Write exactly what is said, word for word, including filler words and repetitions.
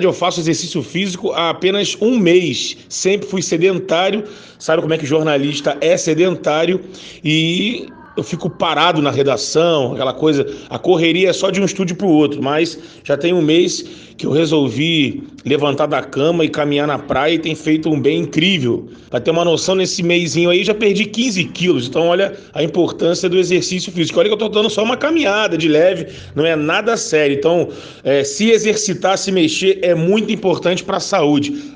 Eu faço exercício físico há apenas um mês. Sempre fui sedentário, sabe como é que jornalista é sedentário, e eu fico parado na redação, aquela coisa, a correria é só de um estúdio para o outro, mas já tem um mês que eu resolvi levantar da cama e caminhar na praia e tem feito um bem incrível. Para ter uma noção, nesse mêsinho aí já perdi quinze quilos, então olha a importância do exercício físico. Olha que eu estou dando só uma caminhada de leve, não é nada sério. Então, é, se exercitar, se mexer é muito importante para a saúde.